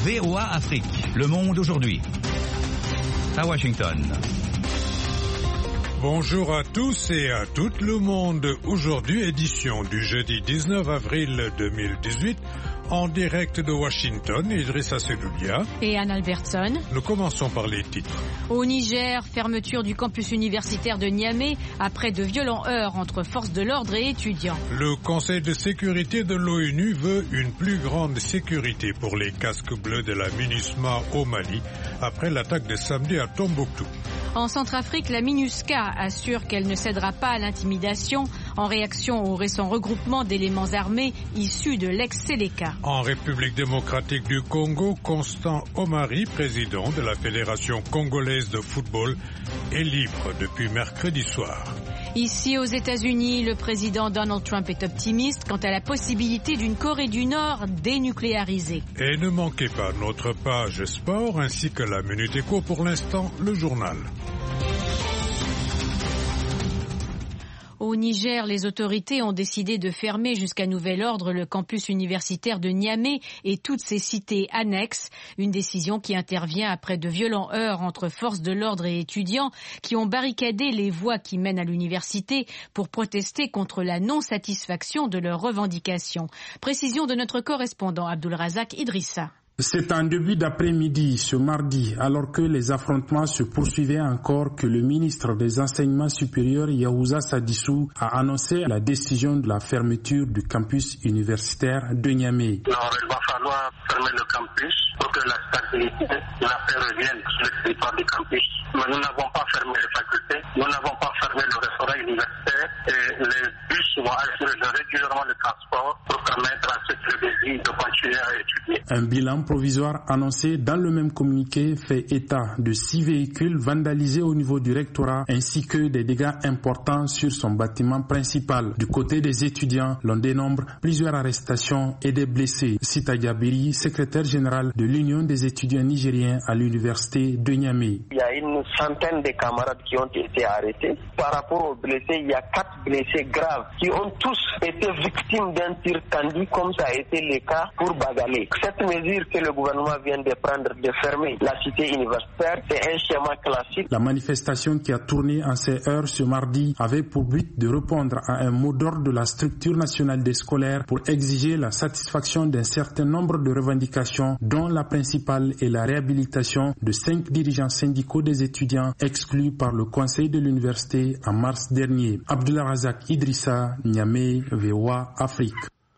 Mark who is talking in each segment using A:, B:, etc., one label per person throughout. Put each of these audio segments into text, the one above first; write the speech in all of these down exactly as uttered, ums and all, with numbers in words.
A: V O A Afrique, le monde aujourd'hui. À Washington.
B: Bonjour à tous et à tout le monde. Aujourd'hui, édition du jeudi dix-neuf avril deux mille dix-huit, en direct de Washington, Idrissa Sedoulia
C: et Anne Albertson.
B: Nous commençons par les titres.
C: Au Niger, fermeture du campus universitaire de Niamey après de violents heurts entre forces de l'ordre et étudiants.
B: Le Conseil de sécurité de l'ONU veut une plus grande sécurité pour les casques bleus de la MINUSMA au Mali après l'attaque de samedi à Tombouctou.
C: En Centrafrique, la MINUSCA assure qu'elle ne cédera pas à l'intimidation en réaction au récent regroupement d'éléments armés issus de l'ex-Séléka.
B: En République démocratique du Congo, Constant Omari, président de la Fédération congolaise de football, est libre depuis mercredi soir.
C: Ici aux États-Unis, le président Donald Trump est optimiste quant à la possibilité d'une Corée du Nord dénucléarisée.
B: Et ne manquez pas notre page sport ainsi que la Minute Éco, pour l'instant le journal.
C: Au Niger, les autorités ont décidé de fermer jusqu'à nouvel ordre le campus universitaire de Niamey et toutes ses cités annexes. Une décision qui intervient après de violents heurts entre forces de l'ordre et étudiants qui ont barricadé les voies qui mènent à l'université pour protester contre la non-satisfaction de leurs revendications. Précision de notre correspondant Abdulrazak Idrissa.
D: C'est en début d'après-midi, ce mardi, alors que les affrontements se poursuivaient encore, que le ministre des Enseignements supérieurs, Yahouza Sadissou, a annoncé la décision de la fermeture du campus universitaire de Niamey.
E: Alors, il va falloir fermer le campus pour que la stabilité, la paix revienne sur le territoire du campus. Mais nous n'avons pas fermé les facultés, nous n'avons pas fermé le restaurant universitaire et les bus vont assurer régulièrement le transport pour permettre à ceux qui le désirent de continuer à étudier.
D: Un bilan provisoire annoncé dans le même communiqué fait état de six véhicules vandalisés au niveau du rectorat ainsi que des dégâts importants sur son bâtiment principal. Du côté des étudiants, l'on dénombre plusieurs arrestations et des blessés. Sita Diabiri, secrétaire général de l'Union des étudiants nigériens à l'université de Niamey.
F: Il y a une centaine de camarades qui ont été arrêtés. Par rapport aux blessés, il y a quatre blessés graves qui ont tous été victimes d'un tir tendu comme ça a été le cas pour Bagalé. Cette mesure que le gouvernement vient de prendre de fermer la cité universitaire, c'est un schéma classique.
D: La manifestation qui a tourné en ces heures ce mardi avait pour but de répondre à un mot d'ordre de la structure nationale des scolaires pour exiger la satisfaction d'un certain nombre de revendications, dont la principale est la réhabilitation de cinq dirigeants syndicaux des étudiants exclus par le conseil de l'université en mars dernier. Abdulrazak Idrissa, Niamey, V O A Afrique.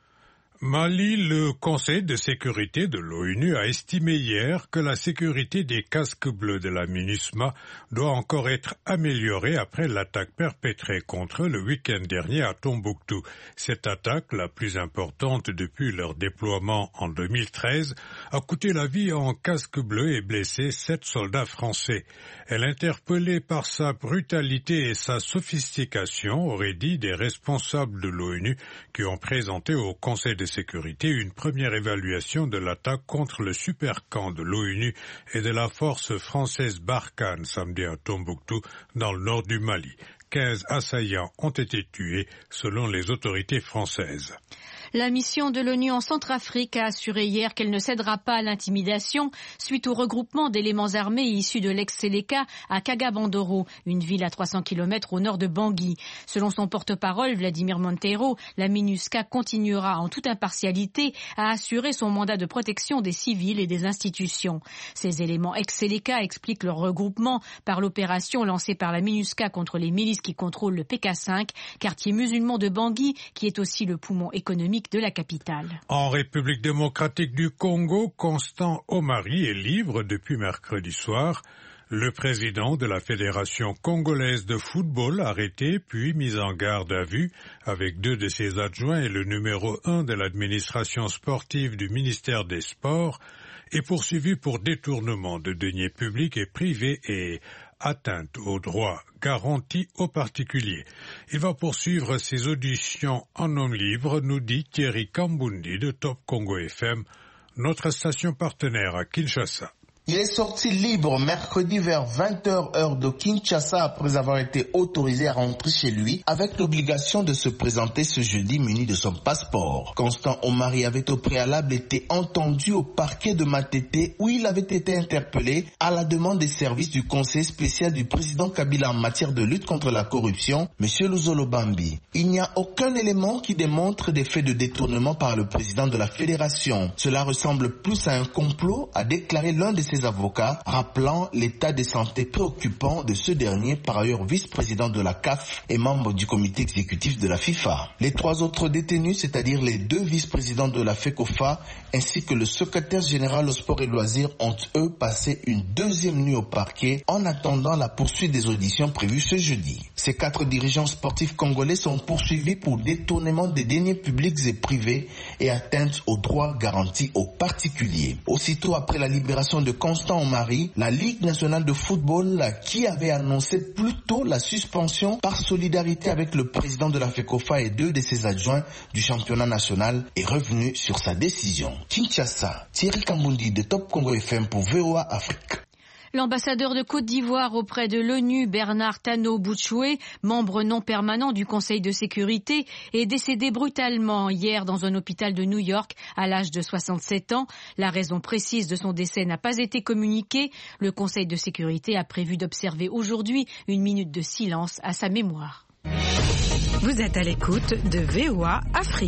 B: Mali, le Conseil de sécurité de l'ONU a estimé hier que la sécurité des casques bleus de la MINUSMA doit encore être améliorée après l'attaque perpétrée contre eux le week-end dernier à Tombouctou. Cette attaque, la plus importante depuis leur déploiement en deux mille treize, a coûté la vie en casque bleu et blessé sept soldats français. Elle, interpellée par sa brutalité et sa sophistication, aurait dit des responsables de l'ONU qui ont présenté au Conseil de sécurité une première évaluation de l'attaque contre le super-camp de l'ONU et de la force française Barkhane samedi à Tombouctou dans le nord du Mali. quinze assaillants ont été tués selon les autorités françaises.
C: La mission de l'ONU en Centrafrique a assuré hier qu'elle ne cédera pas à l'intimidation suite au regroupement d'éléments armés issus de l'ex-Séléka à Kagabandoro, une ville à trois cents kilomètres au nord de Bangui. Selon son porte-parole, Vladimir Monteiro, la MINUSCA continuera en toute impartialité à assurer son mandat de protection des civils et des institutions. Ces éléments ex-Séléka expliquent leur regroupement par l'opération lancée par la MINUSCA contre les milices qui contrôlent le P K cinq, quartier musulman de Bangui, qui est aussi le poumon économique de la capitale.
B: En République démocratique du Congo, Constant Omari est libre depuis mercredi soir. Le président de la Fédération congolaise de football, arrêté puis mis en garde à vue avec deux de ses adjoints et le numéro un de l'administration sportive du ministère des Sports, est poursuivi pour détournement de deniers publics et privés et atteinte aux droits garantis aux particuliers. Il va poursuivre ses auditions en homme libre, nous dit Thierry Kambundi de Top Congo F M, notre station partenaire à Kinshasa.
G: Il est sorti libre mercredi vers vingt heures heure de Kinshasa après avoir été autorisé à rentrer chez lui avec l'obligation de se présenter ce jeudi muni de son passeport. Constant Omari avait au préalable été entendu au parquet de Matete où il avait été interpellé à la demande des services du conseil spécial du président Kabila en matière de lutte contre la corruption, M. Luzolo Bambi. Il n'y a aucun élément qui démontre des faits de détournement par le président de la fédération. Cela ressemble plus à un complot, a déclaré l'un de ses avocats, rappelant l'état de santé préoccupant de ce dernier, par ailleurs vice-président de la C A F et membre du comité exécutif de la FIFA. Les trois autres détenus, c'est-à-dire les deux vice-présidents de la FECOFA ainsi que le secrétaire général au sport et loisirs, ont eux passé une deuxième nuit au parquet en attendant la poursuite des auditions prévues ce jeudi. Ces quatre dirigeants sportifs congolais sont poursuivis pour détournement des deniers publics et privés et atteinte aux droits garantis aux particuliers. Aussitôt après la libération de Constant Omari, la Ligue nationale de football, qui avait annoncé plus tôt la suspension par solidarité avec le président de la FECOFA et deux de ses adjoints du championnat national, est revenue sur sa décision. Kinshasa, Thierry Kambundi de Top Congo F M pour V O A Afrique.
C: L'ambassadeur de Côte d'Ivoire auprès de l'ONU, Bernard Tano Bouchoué, membre non permanent du Conseil de sécurité, est décédé brutalement hier dans un hôpital de New York à l'âge de soixante-sept ans. La raison précise de son décès n'a pas été communiquée. Le Conseil de sécurité a prévu d'observer aujourd'hui une minute de silence à sa mémoire.
H: Vous êtes à l'écoute de V O A Afrique.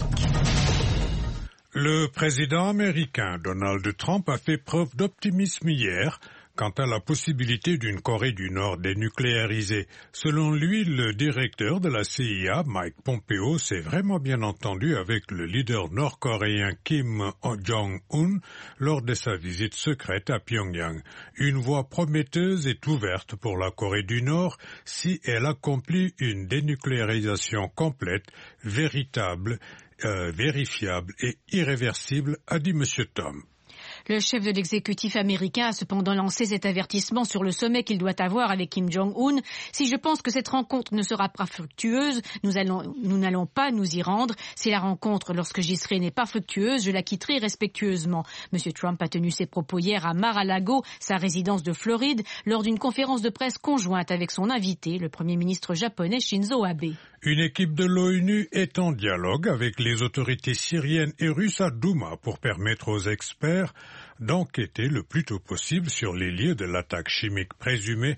B: Le président américain Donald Trump a fait preuve d'optimisme hier quant à la possibilité d'une Corée du Nord dénucléarisée. Selon lui, le directeur de la C I A, Mike Pompeo, s'est vraiment bien entendu avec le leader nord-coréen Kim Jong-un lors de sa visite secrète à Pyongyang. Une voie prometteuse est ouverte pour la Corée du Nord si elle accomplit une dénucléarisation complète, véritable, euh, vérifiable et irréversible, a dit M. Tom.
C: Le chef de l'exécutif américain a cependant lancé cet avertissement sur le sommet qu'il doit avoir avec Kim Jong-un. Si je pense que cette rencontre ne sera pas fructueuse, nous allons, nous n'allons pas nous y rendre. Si la rencontre, lorsque j'y serai, n'est pas fructueuse, je la quitterai respectueusement. M. Trump a tenu ses propos hier à Mar-a-Lago, sa résidence de Floride, lors d'une conférence de presse conjointe avec son invité, le Premier ministre japonais Shinzo Abe.
B: Une équipe de l'ONU est en dialogue avec les autorités syriennes et russes à Douma pour permettre aux experts d'enquêter le plus tôt possible sur les lieux de l'attaque chimique présumée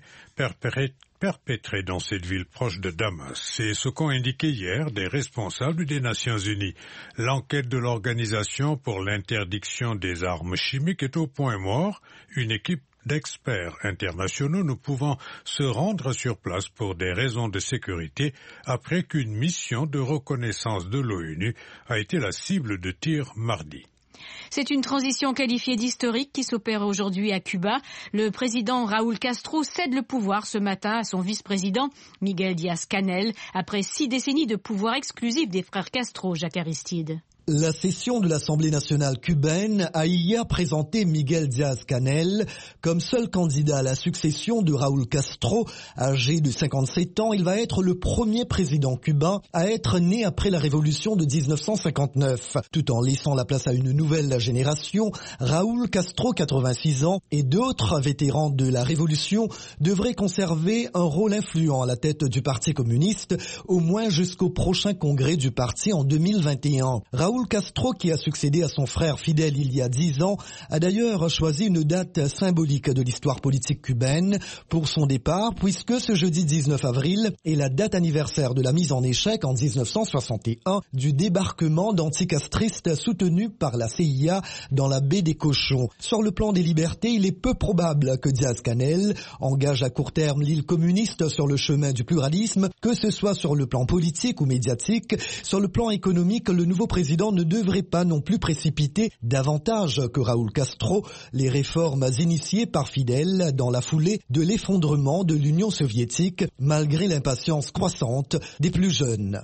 B: perpétrée dans cette ville proche de Damas. C'est ce qu'ont indiqué hier des responsables des Nations Unies. L'enquête de l'Organisation pour l'interdiction des armes chimiques est au point mort. Une équipe d'experts internationaux ne pouvant se rendre sur place pour des raisons de sécurité après qu'une mission de reconnaissance de l'ONU a été la cible de tirs mardi.
C: C'est une transition qualifiée d'historique qui s'opère aujourd'hui à Cuba. Le président Raúl Castro cède le pouvoir ce matin à son vice-président Miguel Díaz-Canel après six décennies de pouvoir exclusif des frères Castro, Jacques Aristide.
I: La session de l'Assemblée nationale cubaine a hier présenté Miguel Díaz-Canel comme seul candidat à la succession de Raúl Castro. Âgé de cinquante-sept ans, il va être le premier président cubain à être né après la révolution de dix-neuf cent cinquante-neuf. Tout en laissant la place à une nouvelle génération, Raúl Castro, quatre-vingt-six ans, et d'autres vétérans de la révolution devraient conserver un rôle influent à la tête du Parti communiste, au moins jusqu'au prochain congrès du parti en deux mille vingt et un. Raúl Castro, qui a succédé à son frère Fidel il y a dix ans, a d'ailleurs choisi une date symbolique de l'histoire politique cubaine pour son départ, puisque ce jeudi dix-neuf avril est la date anniversaire de la mise en échec en dix-neuf cent soixante et un du débarquement d'anticastristes soutenus par la C I A dans la baie des Cochons. Sur le plan des libertés, il est peu probable que Díaz-Canel engage à court terme l'île communiste sur le chemin du pluralisme, que ce soit sur le plan politique ou médiatique. Sur le plan économique, le nouveau président ne devrait pas non plus précipiter davantage que Raúl Castro les réformes initiées par Fidel dans la foulée de l'effondrement de l'Union soviétique, malgré l'impatience croissante des plus jeunes.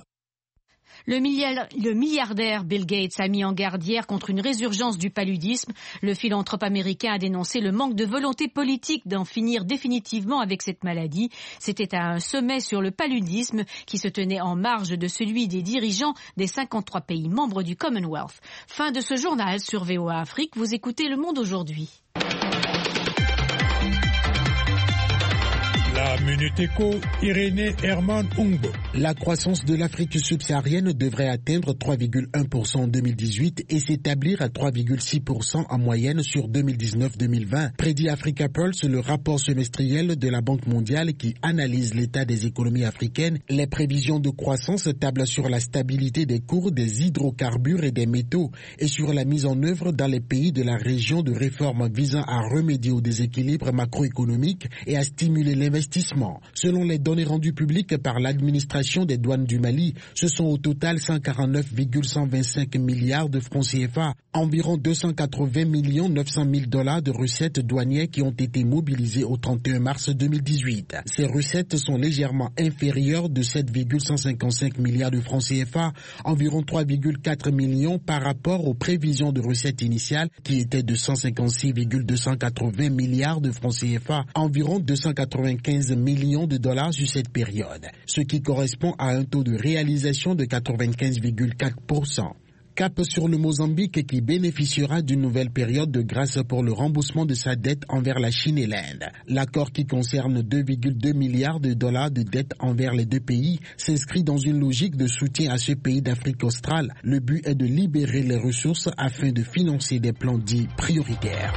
C: Le, milliard, le milliardaire Bill Gates a mis en garde hier contre une résurgence du paludisme. Le philanthrope américain a dénoncé le manque de volonté politique d'en finir définitivement avec cette maladie. C'était à un sommet sur le paludisme qui se tenait en marge de celui des dirigeants des cinquante-trois pays membres du Commonwealth. Fin de ce journal sur V O A Afrique. Vous écoutez Le Monde aujourd'hui.
B: La Minute Éco, Irénée Herman Ungbo.
J: La croissance de l'Afrique subsaharienne devrait atteindre trois virgule un pour cent en deux mille dix-huit et s'établir à trois virgule six pour cent en moyenne sur deux mille dix-neuf deux mille vingt, prédit Africa Pulse, le rapport semestriel de la Banque mondiale qui analyse l'état des économies africaines. Les prévisions de croissance tablent sur la stabilité des cours des hydrocarbures et des métaux et sur la mise en œuvre dans les pays de la région de réformes visant à remédier au déséquilibre macroéconomique et à stimuler l'investissement. Selon les données rendues publiques par l'administration des douanes du Mali, ce sont au total cent quarante-neuf virgule cent vingt-cinq milliards de francs C F A, environ deux cent quatre-vingts millions neuf cent mille dollars de recettes douanières qui ont été mobilisées au trente et un mars deux mille dix-huit. Ces recettes sont légèrement inférieures de sept virgule cent cinquante-cinq milliards de francs C F A, environ trois virgule quatre millions par rapport aux prévisions de recettes initiales qui étaient de cent cinquante-six virgule deux cent quatre-vingts milliards de francs C F A, environ deux cent quatre-vingt-quinze millions de dollars sur cette période, ce qui correspond à un taux de réalisation de quatre-vingt-quinze virgule quatre pour cent. Cap sur le Mozambique qui bénéficiera d'une nouvelle période de grâce pour le remboursement de sa dette envers la Chine et l'Inde. L'accord qui concerne deux virgule deux milliards de dollars de dette envers les deux pays s'inscrit dans une logique de soutien à ce pays d'Afrique australe. Le but est de libérer les ressources afin de financer des plans dits prioritaires.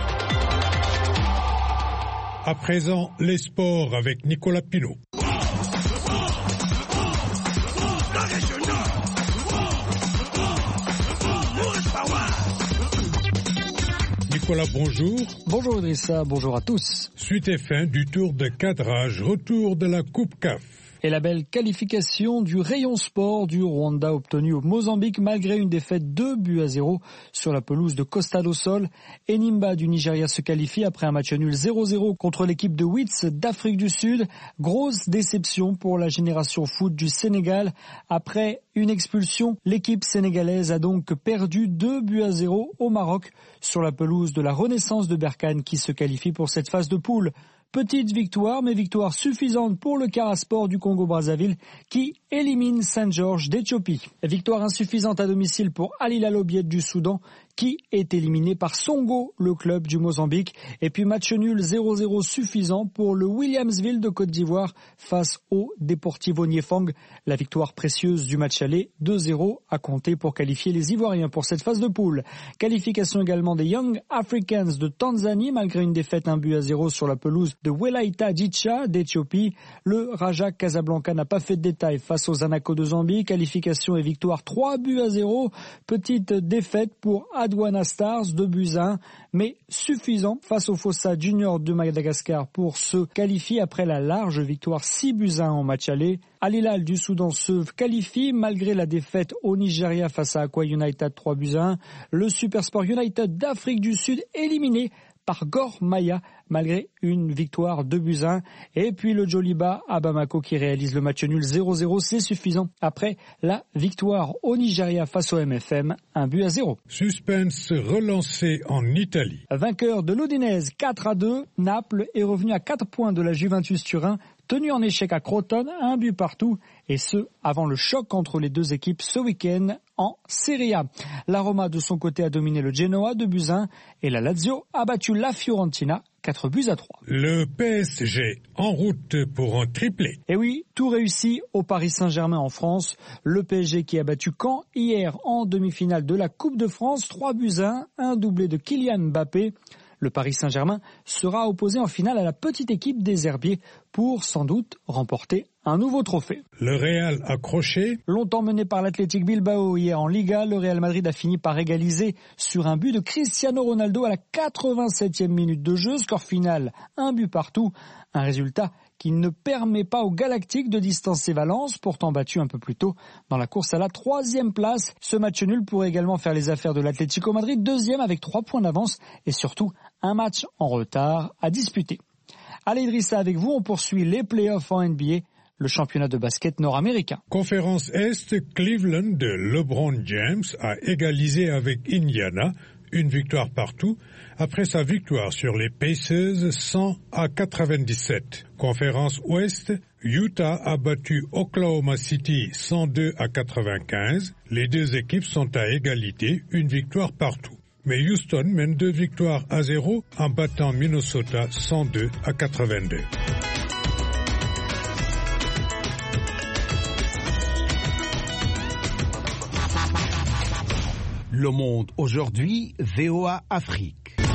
B: À présent, les sports avec Nicolas Pinault. Nicolas, bonjour.
K: Bonjour Idrissa, bonjour à tous.
B: Suite et fin du tour de cadrage, retour de la Coupe C A F.
K: Et la belle qualification du rayon sport du Rwanda obtenue au Mozambique malgré une défaite deux buts à zéro sur la pelouse de Costa do Sol. Enimba du Nigeria se qualifie après un match nul zéro zéro contre l'équipe de Wits d'Afrique du Sud. Grosse déception pour la génération foot du Sénégal. Après une expulsion, l'équipe sénégalaise a donc perdu deux buts à zéro au Maroc sur la pelouse de la Renaissance de Berkane qui se qualifie pour cette phase de poule. Petite victoire, mais victoire suffisante pour le Carasport du Congo-Brazzaville qui élimine Saint-Georges d'Éthiopie. Victoire insuffisante à domicile pour Al Hilal Obiet du Soudan qui est éliminé par Songo, le club du Mozambique. Et puis match nul zéro zéro suffisant pour le Williamsville de Côte d'Ivoire face au Deportivo Niefang. La victoire précieuse du match aller deux zéro à compter pour qualifier les Ivoiriens pour cette phase de poule. Qualification également des Young Africans de Tanzanie malgré une défaite un but à zéro sur la pelouse de Welaita Djicha d'Éthiopie. Le Raja Casablanca n'a pas fait de détails face aux Anako de Zambie. Qualification et victoire trois buts à zéro. Petite défaite pour Adwana Stars, deux buts à un, mais suffisant face au Fossa Junior de Madagascar pour se qualifier après la large victoire six buts à un en match aller. Al Hilal du Soudan se qualifie malgré la défaite au Nigeria face à Aqua United trois buts à un. Le Supersport United d'Afrique du Sud éliminé par Gor Mahia malgré une victoire deux buts à un. Et puis le Joliba à Bamako qui réalise le match nul zéro zéro, c'est suffisant après la victoire au Nigeria face au M F M, un but à zéro.
B: Suspense relancé en Italie.
K: Vainqueur de l'Udinese quatre à deux, Naples est revenu à quatre points de la Juventus Turin, tenu en échec à Crotone, un but partout, et ce, avant le choc entre les deux équipes ce week-end en Serie A. La Roma, de son côté, a dominé le Genoa, deux buts à un, et la Lazio a battu la Fiorentina, quatre buts à trois.
B: Le P S G en route pour un triplé.
K: Et oui, tout réussi au Paris Saint-Germain en France. Le P S G qui a battu Caen hier en demi-finale de la Coupe de France, trois buts à un, un doublé de Kylian Mbappé. Le Paris Saint-Germain sera opposé en finale à la petite équipe des Herbiers pour sans doute remporter un nouveau trophée.
B: Le Real accroché.
K: Longtemps mené par l'Athletic Bilbao hier en Liga, le Real Madrid a fini par égaliser sur un but de Cristiano Ronaldo à la quatre-vingt-septième minute de jeu. Score final, un but partout. Un résultat qui ne permet pas aux Galactiques de distancer Valence, pourtant battu un peu plus tôt dans la course à la troisième place. Ce match nul pourrait également faire les affaires de l'Atlético Madrid, deuxième avec trois points d'avance et surtout un match en retard à disputer. Allez Idrissa, avec vous, on poursuit les playoffs en N B A, le championnat de basket nord-américain.
B: Conférence Est, Cleveland de LeBron James a égalisé avec Indiana, une victoire partout, après sa victoire sur les Pacers cent à quatre-vingt-dix-sept. Conférence Ouest, Utah a battu Oklahoma City cent deux à quatre-vingt-quinze. Les deux équipes sont à égalité, une victoire partout. Mais Houston mène deux victoires à zéro en battant Minnesota cent deux à quatre-vingt-deux.
L: Le Monde aujourd'hui, V O A Afrique.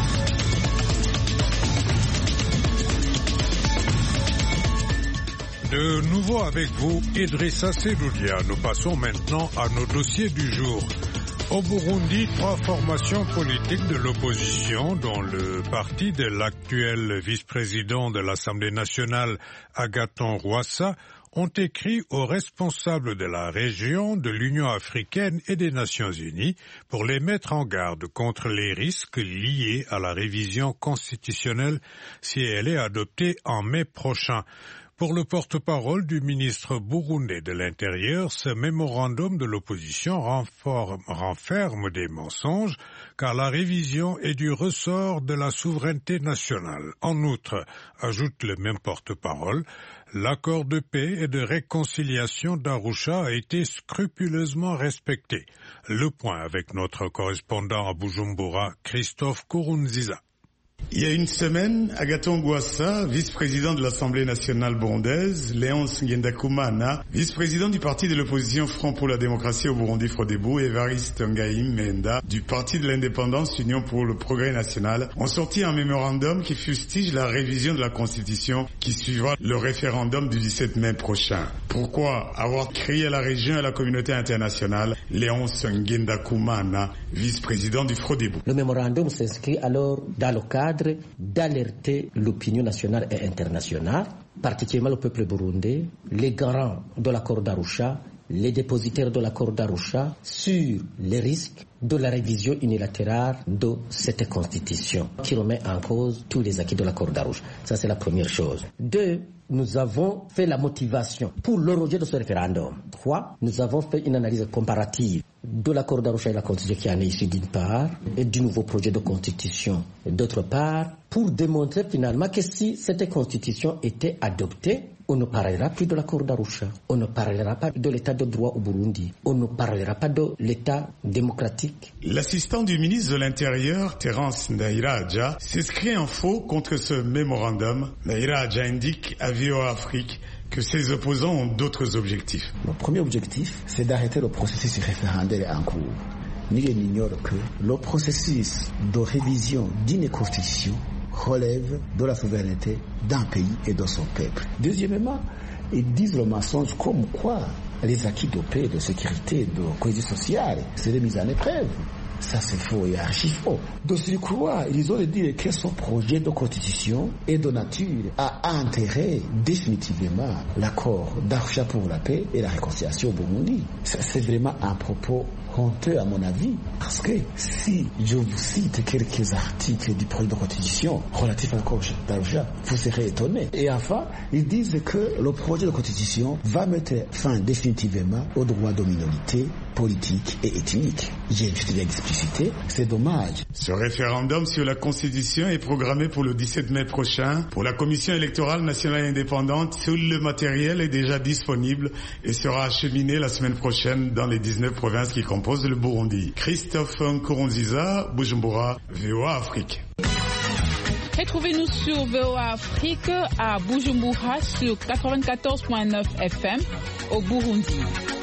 B: De nouveau avec vous, Idrissa Seloudia. Nous passons maintenant à nos dossiers du jour. Au Burundi, trois formations politiques de l'opposition, dont le parti de l'actuel vice-président de l'Assemblée nationale, Agathon Rwasa, ont écrit aux responsables de la région, de l'Union africaine et des Nations unies pour les mettre en garde contre les risques liés à la révision constitutionnelle si elle est adoptée en mai prochain. Pour le porte-parole du ministre burundais de l'Intérieur, ce mémorandum de l'opposition renforme, renferme des mensonges car la révision est du ressort de la souveraineté nationale. En outre, ajoute le même porte-parole, l'accord de paix et de réconciliation d'Arusha a été scrupuleusement respecté. Le point avec notre correspondant à Bujumbura, Christophe Kurunziza.
M: Il y a une semaine, Agathon Rwasa, vice-président de l'Assemblée nationale burundaise, Léonce Ngendakumana, vice-président du parti de l'opposition Front pour la démocratie au Burundi Frodebu, et Evariste Ngaïm Menda, du parti de l'indépendance Union pour le progrès national, ont sorti un mémorandum qui fustige la révision de la Constitution qui suivra le référendum du dix-sept mai prochain. Pourquoi avoir crié à la région et à la communauté internationale? Léonce Ngendakumana, vice-président du Frodebu.
N: Le mémorandum s'inscrit alors dans le cadre d'alerter l'opinion nationale et internationale, particulièrement le peuple burundais, les garants de l'accord d'Arusha, les dépositaires de l'accord d'Arusha, sur les risques de la révision unilatérale de cette constitution qui remet en cause tous les acquis de l'accord d'Arusha. Ça, c'est la première chose. Deux, nous avons fait la motivation pour le rejet de ce référendum. Trois, nous avons fait une analyse comparative de l'accord d'Arusha et la constitution qui en est issue d'une part, et du nouveau projet de constitution d'autre part, pour démontrer finalement que si cette constitution était adoptée, on ne parlera plus de l'accord d'Arusha, on ne parlera pas de l'état de droit au Burundi, on ne parlera pas de l'état démocratique.
M: L'assistant du ministre de l'Intérieur, Terence Ndayiraja, s'inscrit en faux contre ce mémorandum. Ndayiraja indique à V O A Afrique que ses opposants ont d'autres objectifs.
O: Le premier objectif, c'est d'arrêter le processus référendaire en cours. Nul n'ignore que le processus de révision d'une constitution relève de la souveraineté d'un pays et de son peuple. Deuxièmement, ils disent le mensonge comme quoi les acquis de paix, de sécurité, de cohésion sociale seraient mis en épreuve. Ça, c'est faux et archi faux. De surcroît, ils ont dit que ce projet de constitution est de nature à enterrer définitivement l'accord d'Arusha pour la paix et la réconciliation au Burundi. Ça, c'est vraiment un propos honteux à mon avis, parce que si je vous cite quelques articles du projet de constitution relatif à l'accord d'Arusha, vous serez étonnés. Et enfin, ils disent que le projet de constitution va mettre fin définitivement aux droits de minorités politiques et ethniques. J'ai juste bien explicité, c'est dommage.
M: Ce référendum sur la Constitution est programmé pour le dix-sept mai prochain pour la Commission électorale nationale indépendante. Tout le matériel est déjà disponible et sera acheminé la semaine prochaine dans les dix-neuf provinces qui composent le Burundi. Christophe Kurunziza, Bujumbura, V O A Afrique.
P: Retrouvez-nous sur V O A Afrique à Bujumbura sur quatre-vingt-quatorze virgule neuf F M au Burundi.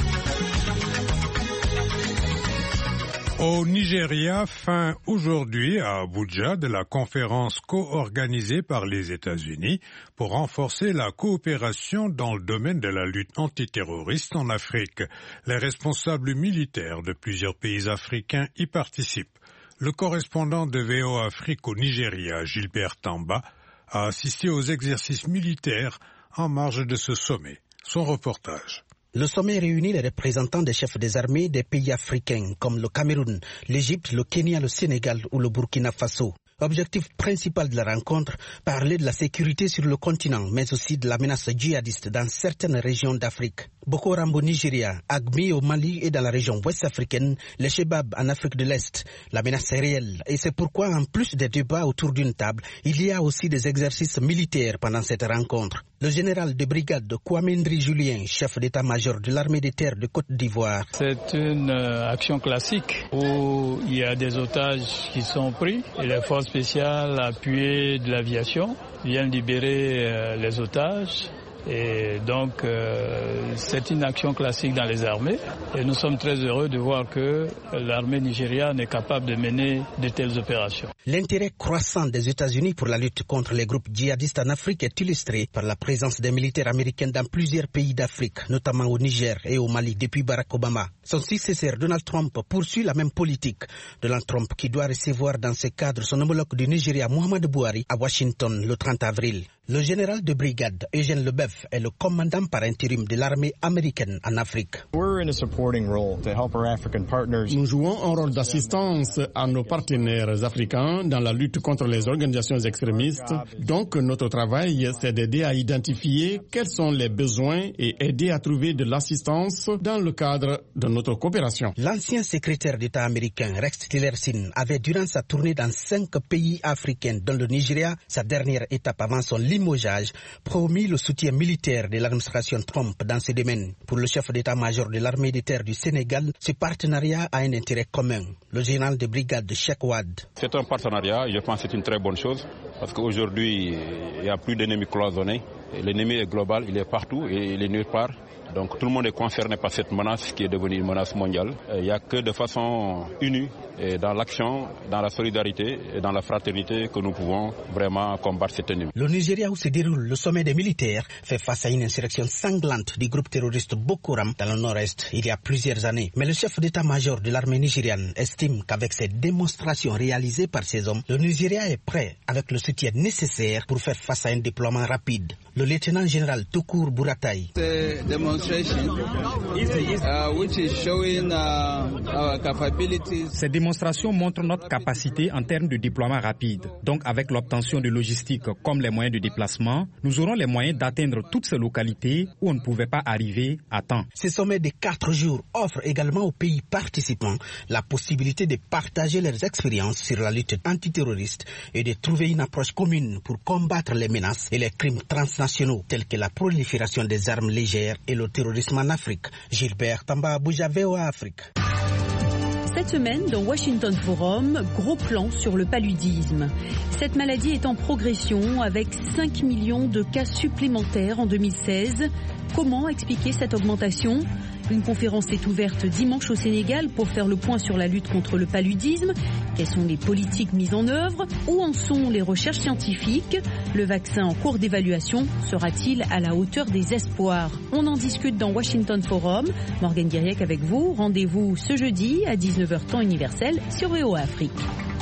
B: Au Nigeria, fin aujourd'hui à Abuja de la conférence co-organisée par les États-Unis pour renforcer la coopération dans le domaine de la lutte antiterroriste en Afrique. Les responsables militaires de plusieurs pays africains y participent. Le correspondant de V O A Afrique au Nigeria, Gilbert Tamba, a assisté aux exercices militaires en marge de ce sommet. Son reportage.
Q: Le sommet réunit les représentants des chefs des armées des pays africains comme le Cameroun, l'Égypte, le Kenya, le Sénégal ou le Burkina Faso. Objectif principal de la rencontre, parler de la sécurité sur le continent, mais aussi de la menace djihadiste dans certaines régions d'Afrique. Boko Haram au Nigeria, Agmi au Mali et dans la région ouest africaine, les Chebab en Afrique de l'Est. La menace est réelle et c'est pourquoi en plus des débats autour d'une table, il y a aussi des exercices militaires pendant cette rencontre. Le général de brigade de Kwame Ndri Julien, chef d'état-major de l'armée des terres de Côte d'Ivoire.
R: C'est une euh, action classique où il y a des otages qui sont pris et les forces spéciales appuyées de l'aviation viennent libérer euh, les otages Et donc, euh, c'est une action classique dans les armées. Et nous sommes très heureux de voir que l'armée nigériane est capable de mener de telles opérations.
Q: L'intérêt croissant des États-Unis pour la lutte contre les groupes djihadistes en Afrique est illustré par la présence des militaires américains dans plusieurs pays d'Afrique, notamment au Niger et au Mali depuis Barack Obama. Son successeur, Donald Trump, poursuit la même politique. Donald Trump qui doit recevoir dans ce cadre son homologue du Nigeria, Muhammadu Buhari, à Washington le trente avril. Le général de brigade Eugène Leboeuf est le commandant par intérim de l'armée américaine en Afrique.
S: Nous jouons un rôle d'assistance à nos partenaires africains dans la lutte contre les organisations extrémistes. Donc notre travail, c'est d'aider à identifier quels sont les besoins et aider à trouver de l'assistance dans le cadre de notre coopération.
Q: L'ancien secrétaire d'État américain Rex Tillerson avait durant sa tournée dans cinq pays africains, dont le Nigeria, sa dernière étape avant son limogeage, promis le soutien militaire de l'administration Trump dans ce domaine. Pour le chef d'état-major de l'armée de terre du Sénégal, ce partenariat a un intérêt commun. Le général de brigade de Cheikh Wade.
T: C'est un partenariat, je pense que c'est une très bonne chose, parce qu'aujourd'hui, il n'y a plus d'ennemis cloisonnés. L'ennemi est global, il est partout et il est nulle part. Donc tout le monde est concerné par cette menace qui est devenue une menace mondiale. Il n'y a que de façon unie, et dans l'action, dans la solidarité et dans la fraternité que nous pouvons vraiment combattre cet ennemi.
Q: Le Nigeria où se déroule le sommet des militaires fait face à une insurrection sanglante du groupe terroriste Boko Haram dans le nord-est il y a plusieurs années. Mais le chef d'état-major de l'armée nigériane estime qu'avec ces démonstrations réalisées par ces hommes, le Nigeria est prêt avec le soutien nécessaire pour faire face à un déploiement rapide. Le lieutenant général Tukur Buratai.
U: Ces démonstrations montrent notre capacité en termes de déploiement rapide. Donc avec l'obtention de logistique comme les moyens de déplacement, nous aurons les moyens d'atteindre toutes ces localités où on ne pouvait pas arriver à temps.
Q: Ce sommet de quatre jours offre également aux pays participants la possibilité de partager leurs expériences sur la lutte antiterroriste et de trouver une approche commune pour combattre les menaces et les crimes transnationaux tels que la prolifération des armes légères et le terrorisme en Afrique. Gilbert Tamba Abuja, V O A Afrique.
V: Cette semaine, dans Washington Forum, gros plan sur le paludisme. Cette maladie est en progression avec cinq millions de cas supplémentaires en deux mille seize. Comment expliquer cette augmentation ? Une conférence est ouverte dimanche au Sénégal pour faire le point sur la lutte contre le paludisme. Quelles sont les politiques mises en œuvre ? Où en sont les recherches scientifiques ? Le vaccin en cours d'évaluation sera-t-il à la hauteur des espoirs ? On en discute dans Washington Forum. Morgane Guiriec avec vous. Rendez-vous ce jeudi à dix-neuf heures temps universel sur V O A Afrique.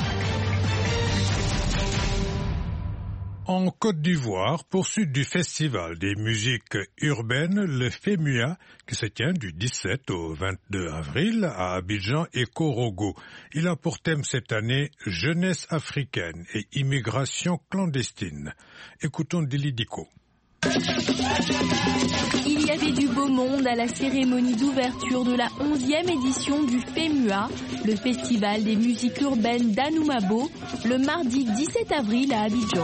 B: En Côte d'Ivoire, poursuite du Festival des musiques urbaines, le FEMUA, qui se tient du dix-sept au vingt-deux avril à Abidjan et Korogo. Il a pour thème cette année jeunesse africaine et immigration clandestine. Écoutons Dili Diko.
W: Il y avait du beau monde à la cérémonie d'ouverture de la onzième édition du FEMUA, le festival des musiques urbaines d'Anoumabo, le mardi dix-sept avril à Abidjan.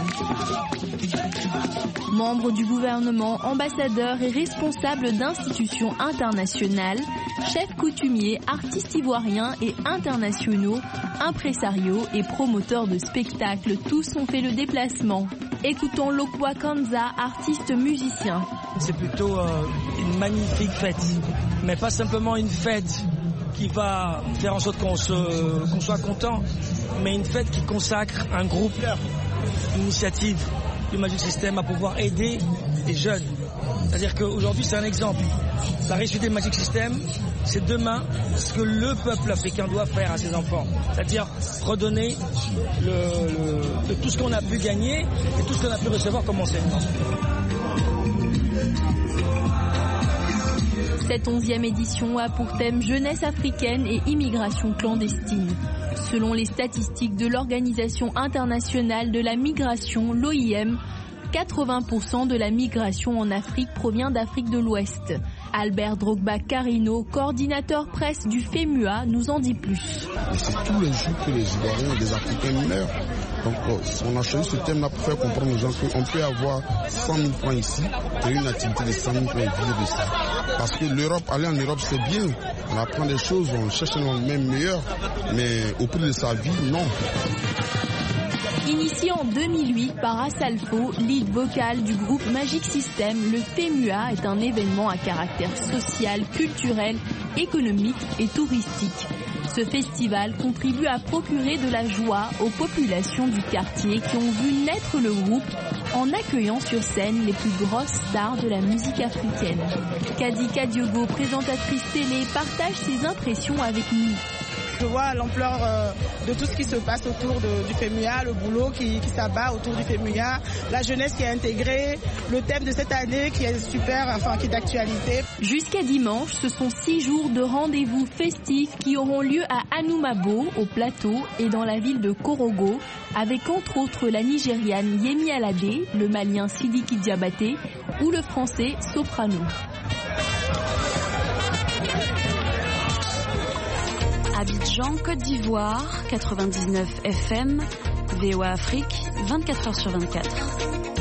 W: Membres du gouvernement, ambassadeurs et responsables d'institutions internationales, chefs coutumiers, artistes ivoiriens et internationaux, impresarios et promoteurs de spectacles, tous ont fait le déplacement. Écoutons Lokwa Kanza, artiste musicien.
X: C'est plutôt euh, une magnifique fête, mais pas simplement une fête qui va faire en sorte qu'on se, qu'on soit content, mais une fête qui consacre un groupe, une initiative du Magic System à pouvoir aider les jeunes. C'est-à-dire qu'aujourd'hui, c'est un exemple. La réussite du Magic System, c'est demain ce que le peuple africain doit faire à ses enfants. C'est-à-dire redonner le, le, de tout ce qu'on a pu gagner et tout ce qu'on a pu recevoir comme enseignement.
W: Cette onzième édition a pour thème jeunesse africaine et immigration clandestine. Selon les statistiques de l'Organisation internationale de la migration, l'O I M, quatre-vingts pour cent de la migration en Afrique provient d'Afrique de l'Ouest. Albert Drogba Carino, coordinateur presse du FEMUA, nous en dit plus.
Y: C'est tous les jours que les Ivoiriens et les Africains meurent. Donc on a choisi ce thème-là pour faire comprendre aux gens qu'on peut avoir cent mille francs ici et une activité de cent mille francs et vivre de ça. Parce que l'Europe, aller en Europe c'est bien, on apprend des choses, on cherche même meilleur, mais au prix de sa vie, non.
W: Initié en deux mille huit par Asalfo, lead vocal du groupe Magic System, le FEMUA est un événement à caractère social, culturel, économique et touristique. Ce festival contribue à procurer de la joie aux populations du quartier qui ont vu naître le groupe en accueillant sur scène les plus grosses stars de la musique africaine. Kadika Diogo, présentatrice télé, partage ses impressions avec nous.
A: Je vois l'ampleur euh, de tout ce qui se passe autour de, du FEMUA, le boulot qui, qui s'abat autour du FEMUA, la jeunesse qui est intégrée, le thème de cette année qui est super, enfin qui est d'actualité.
W: Jusqu'à dimanche, ce sont six jours de rendez-vous festifs qui auront lieu à Anoumabo, au plateau, et dans la ville de Korogo, avec entre autres la Nigériane Yemi Alade, le Malien Sidiki Diabaté ou le Français Soprano.
D: Abidjan, Côte d'Ivoire, quatre-vingt-dix-neuf F M, V O A Afrique, vingt-quatre heures sur vingt-quatre.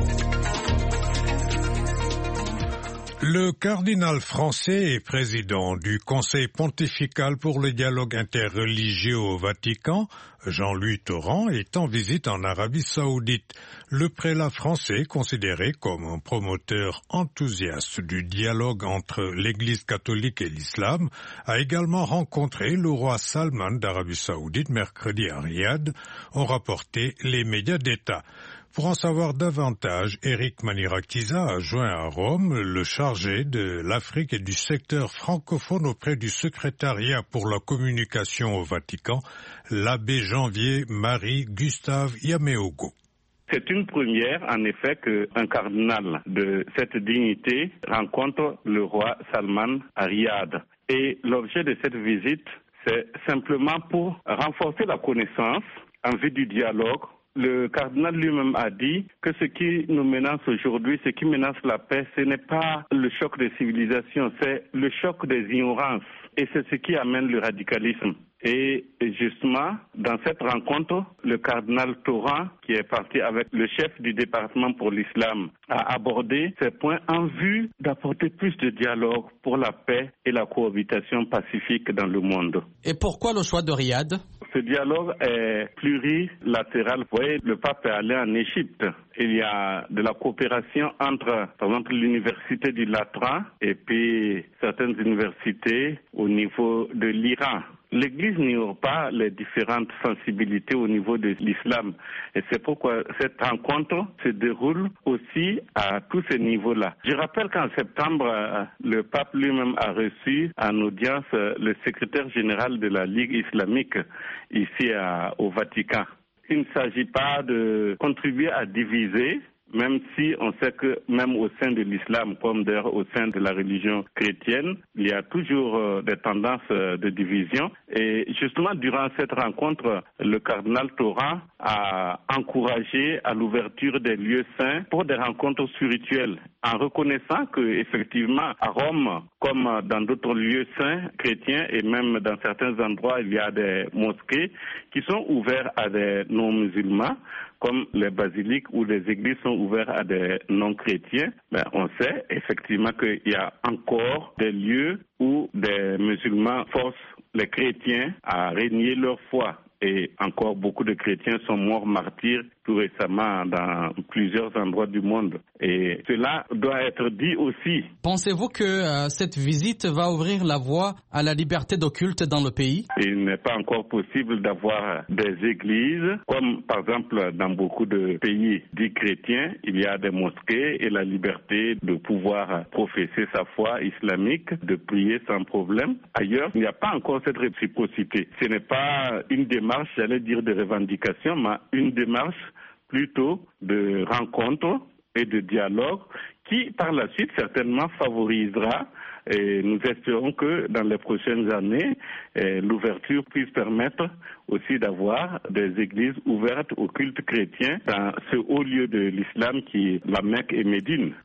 B: Le cardinal français et président du Conseil pontifical pour le dialogue interreligieux au Vatican, Jean-Louis Torrent, est en visite en Arabie Saoudite. Le prélat français, considéré comme un promoteur enthousiaste du dialogue entre l'Église catholique et l'islam, a également rencontré le roi Salman d'Arabie Saoudite mercredi à Riyad, ont rapporté les médias d'État. Pour en savoir davantage, Eric Manirakiza a joint à Rome le chargé de l'Afrique et du secteur francophone auprès du secrétariat pour la communication au Vatican, l'abbé Janvier Marie-Gustave Yameogo.
E: C'est une première, en effet, qu'un cardinal de cette dignité rencontre le roi Salman à Riyad. Et l'objet de cette visite, c'est simplement pour renforcer la connaissance en vue du dialogue. Le cardinal lui-même a dit que ce qui nous menace aujourd'hui, ce qui menace la paix, ce n'est pas le choc des civilisations, c'est le choc des ignorances. Et c'est ce qui amène le radicalisme. Et justement, dans cette rencontre, le cardinal Torrent, qui est parti avec le chef du département pour l'islam, a abordé ces points en vue d'apporter plus de dialogue pour la paix et la cohabitation pacifique dans le monde.
F: Et pourquoi le choix de Riyad ?
E: Ce dialogue est plurilatéral. Vous voyez, le pape est allé en Égypte. Il y a de la coopération entre, par exemple, l'université du Latran et puis certaines universités au niveau de l'Iran. L'Église n'ignore pas les différentes sensibilités au niveau de l'islam. Et c'est pourquoi cette rencontre se déroule aussi à tous ces niveaux-là. Je rappelle qu'en septembre, le pape lui-même a reçu en audience le secrétaire général de la Ligue islamique ici à, au Vatican. Il ne s'agit pas de contribuer à diviser, même si on sait que même au sein de l'islam, comme d'ailleurs au sein de la religion chrétienne, il y a toujours euh, des tendances euh, de division. Et justement, durant cette rencontre, le cardinal Torrent a encouragé à l'ouverture des lieux saints pour des rencontres spirituelles, en reconnaissant que effectivement à Rome, comme dans d'autres lieux saints chrétiens et même dans certains endroits, il y a des mosquées qui sont ouvertes à des non-musulmans, comme les basiliques où les églises sont ouvertes à des non-chrétiens. Ben, on sait effectivement qu'il y a encore des lieux où des musulmans forcent les chrétiens à renier leur foi. Et encore beaucoup de chrétiens sont morts martyrs tout récemment dans plusieurs endroits du monde. Et cela doit être dit aussi.
F: Pensez-vous que euh, cette visite va ouvrir la voie à la liberté de culte dans le pays ?
E: Il n'est pas encore possible d'avoir des églises, comme par exemple dans beaucoup de pays dits chrétiens, il y a des mosquées et la liberté de pouvoir professer sa foi islamique, de prier sans problème. Ailleurs, il n'y a pas encore cette réciprocité. Ce n'est pas une démarche, j'allais dire de revendication, mais une démarche plutôt de rencontre et de dialogue qui, par la suite, certainement favorisera, et nous espérons que dans les prochaines années, l'ouverture puisse permettre aussi d'avoir des églises ouvertes au culte chrétien dans ce haut lieu de l'islam qui est la Mecque et Médine.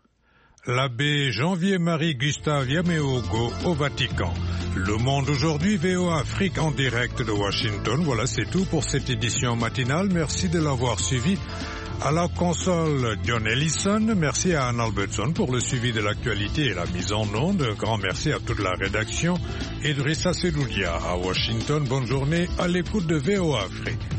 B: L'abbé Janvier-Marie Gustave Yameogo au Vatican. Le Monde aujourd'hui, V O A Afrique en direct de Washington. Voilà, c'est tout pour cette édition matinale. Merci de l'avoir suivi. À la console, John Ellison. Merci à Anne Albertson pour le suivi de l'actualité et la mise en onde. Un grand merci à toute la rédaction. Idrissa Seloudia à Washington. Bonne journée à l'écoute de V O A Afrique.